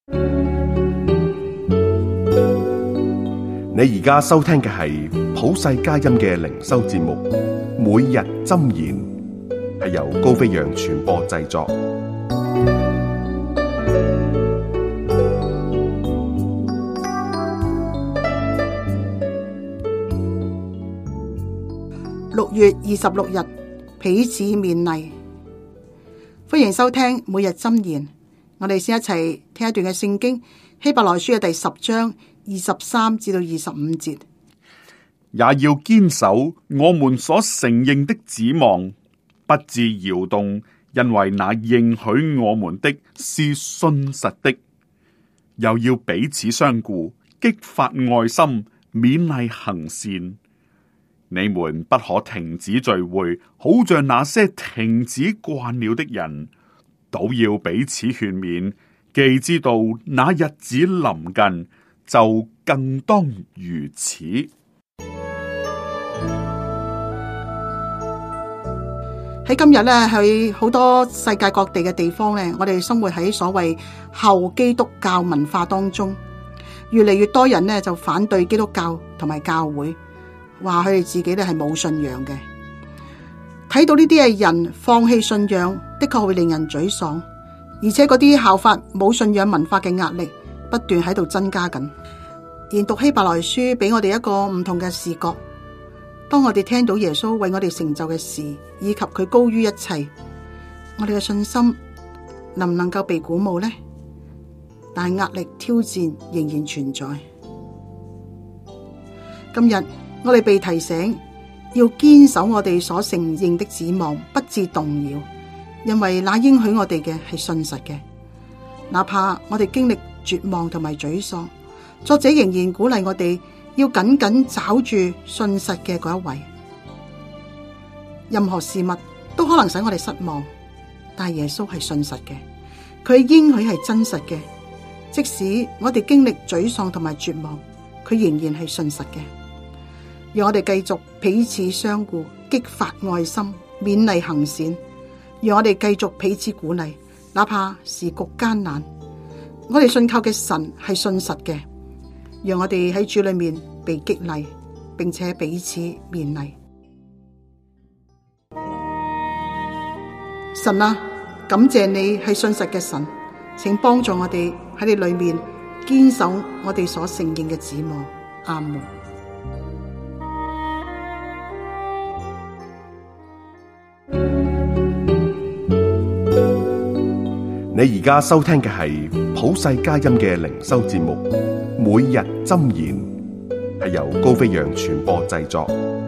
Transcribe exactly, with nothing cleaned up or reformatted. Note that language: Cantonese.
你而家收聽嘅係普世佳音嘅靈修節目，每日箴言，係由高飛揚傳播製作。 六月二十六日，彼此勉勵。歡迎收聽每日箴言。我哋先一齊聽一段嘅聖經，希伯來書嘅第十章二十三至到二十五節。 也要堅守我們所承認的指望，不致搖動，因為那應許我們的是信實的。又要彼此相顧，激發愛心，勉勵行善。你們不可停止聚會，好像那些停止慣了的人，倒要彼此勸勉。既知道那日子臨近，就更當如此。 喺今日咧，喺好多世界各地嘅地方咧，我哋生活喺所謂後基督教文化當中，越嚟越多人咧就反對基督教同埋教會，話佢哋自己咧係冇信仰嘅。睇到呢啲嘅人放棄信仰，的確會令人沮喪，而且嗰啲效法冇信仰文化嘅壓力不斷喺度增加緊。研讀希伯來書俾我哋一個唔同嘅視角。當我哋聽到耶穌為我哋成就嘅事，以及佢高於一切，我哋嘅信心能唔能夠被鼓舞呢？但係壓力挑戰仍然存在。今日我哋被提醒要堅守我哋所承認的指望，不致動搖，因為那應許我哋嘅係信實嘅。哪怕我哋經歷絕望同埋沮喪，作者仍然鼓勵我哋要緊緊抓住信實嘅嗰一位。任何事物都可能使我哋失望，但係耶穌係信實嘅，佢應許係真實嘅。即使我哋經歷沮喪同埋絕望，佢仍然係信實嘅。讓我哋繼續彼此相顧，激發愛心，勉勵行善。讓我哋繼續彼此鼓勵，哪怕時局艱難，我哋信靠嘅神係信實嘅。讓我哋喺主裏面被激勵，並且彼此勉勵。神啊，感謝你係信實嘅神，請幫助我哋喺你裏面堅守我哋所承認嘅指望。阿門。 你而家收聽嘅係普世佳音嘅靈修節目，每日箴言，係由高飛揚傳播製作。